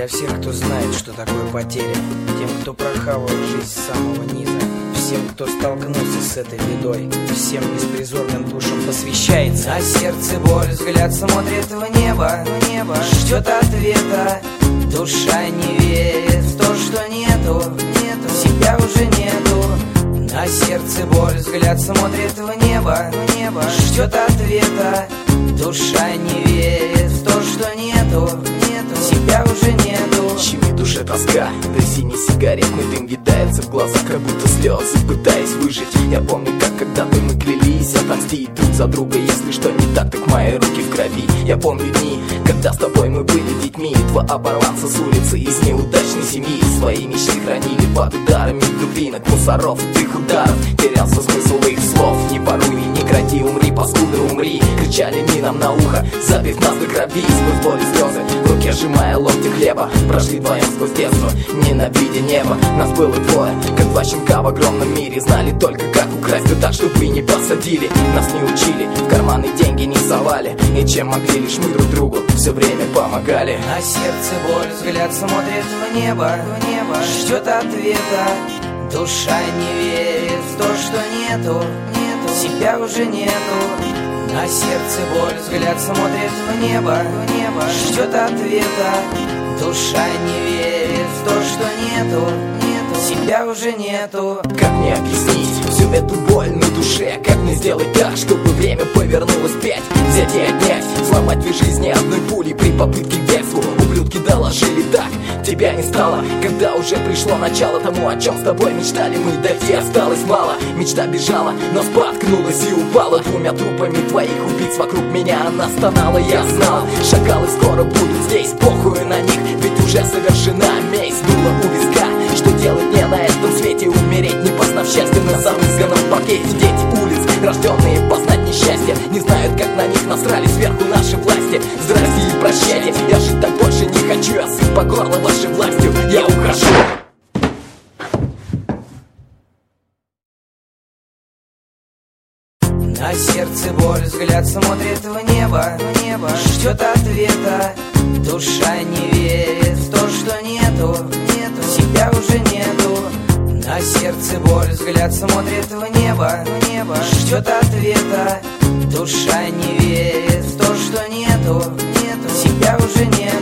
Для всех, кто знает, что такое потеря, тем, кто прохавал жизнь с самого низа, всем, кто столкнулся с этой бедой, всем беспризорным душам посвящается. На сердце боль, взгляд смотрит в небо, ждет ответа. Душа не верит в то, что нету, себя уже нету. На сердце боль, взгляд смотрит в небо, ждет ответа. Душа не верит в то, что нету, себя уже нету. Щемит душе тоска, да синий сигаретный дым видается в глазах, как будто слезы, пытаясь выжить. Я помню, как когда-то мы клялись отомстить друг за друга. Если что не так, так мои руки в крови. Я помню дни, когда с тобой мы были детьми. Два оборванца с улицы из неудачной семьи. Свои мечты хранили под ударами дубинок, мусоров, их ударов. Терялся смысл их слов. Не воруй, не кради, умри, паскуда, умри. Кричали они нам на ухо, забив нас до крови. Сквозь боли слезы, в руке сжимая локти хлеба. Прошли вдвоем сквозь детство, ненавидя небо. Нас было двое, как два щенка в огромном мире. Знали только, как украсть, да так, чтобы не посадили. Нас не учили, в карманы деньги не совали. И чем могли, лишь мы друг другу все время помогали. На сердце боль, взгляд смотрит в небо, ждет ответа. Душа не верит в то, что нету, себя уже нету. На сердце боль, взгляд смотрит в небо, ждет ответа. Душа не верит в то, что нету, себя уже нету. Как мне объяснить всю эту боль на душе? Как мне сделать так, чтобы время повернулось вспять? Взять и отнять, сломать две жизни одной пулей при попытке к бегству. Ублюдки доложили так, тебя не стало, когда уже пришло начало тому, о чем с тобой мечтали мы. Дойти осталось мало, мечта бежала, но споткнулась и упала. Двумя трупами твоих убийц вокруг меня она стонала. Я знал, шакалы скоро будут здесь, похуй на них, ведь уже совершена месть. Дуло у виска, что делать мне на этом свете? Умереть, не познав счастья на замызганном паркете. Дети улиц, рожденные познать несчастье, не знают, как на них насрали сверху наши власти. Здрасте и прощайте, я жить так больше не хочу. Я сыт по горло вашей властью, я ухожу. На сердце боль, взгляд смотрит в небо, ждет ответа. Душа не верит в то, что нету, себя уже нету. На сердце боль, взгляд смотрит в небо, ждет ответа. Душа не верит в то, что нету, себя уже нету.